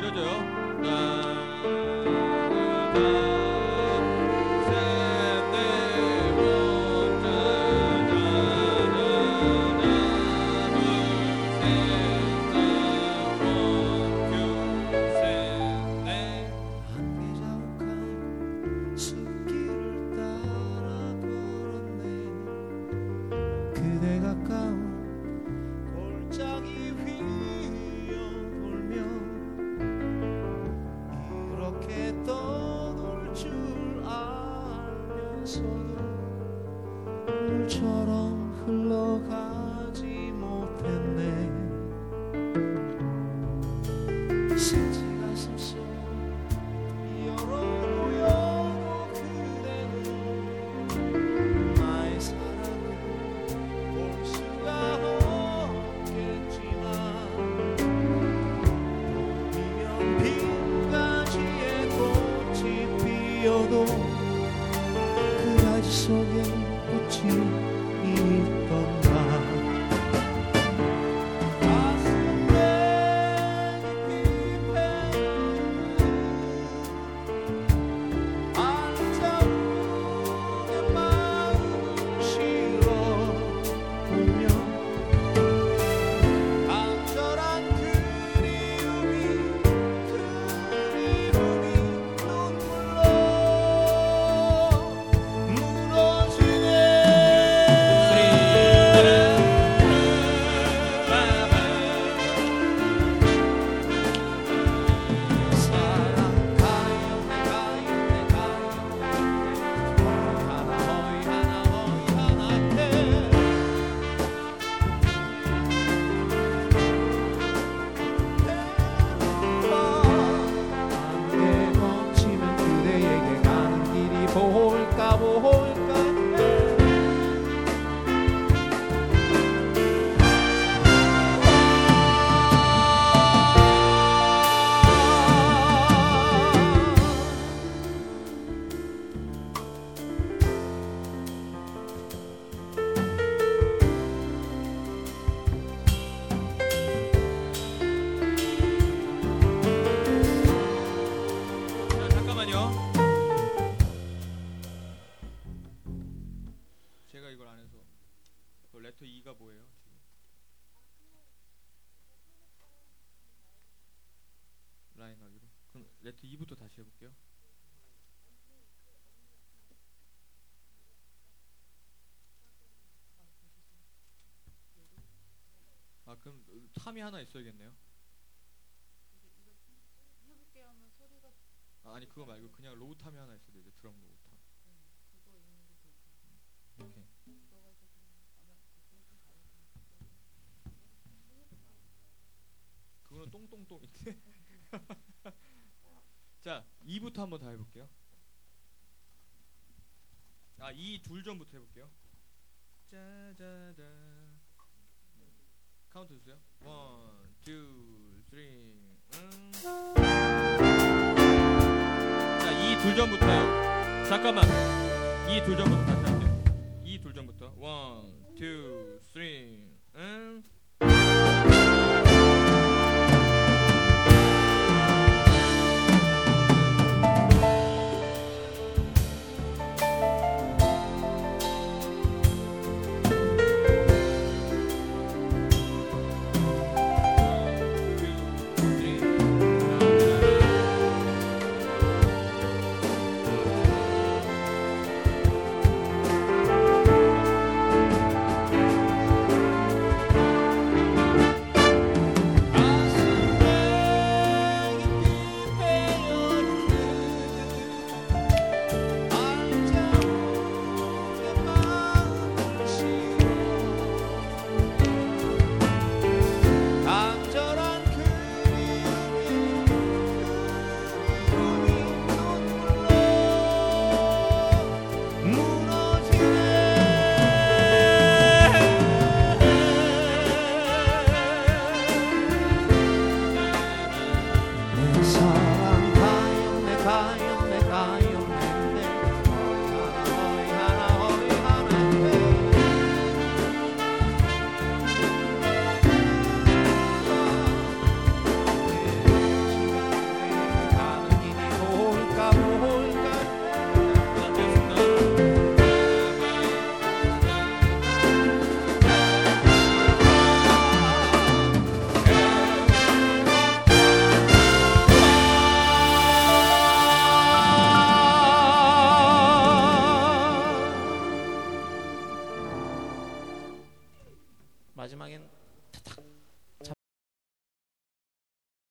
레트 2부터 다시 해볼게요. 아 그럼 탐이 하나 있어야겠네요. 아, 아니 그거 말고 그냥 로우 탐이 하나 있어야 돼. 드럼 로우 탐. 오케이. 그거는 똥똥똥인데. 자, 2부터 한번 다 해볼게요. 아, 2 둘 전부터 해볼게요. 짜자자. 카운트 주세요. 1, 2, 3. 자, 2 둘 전부터요. 잠깐만. 2 둘 전부터 다시 할게요. 2 둘 전부터. 1, 2, 3. 마지막엔 타탁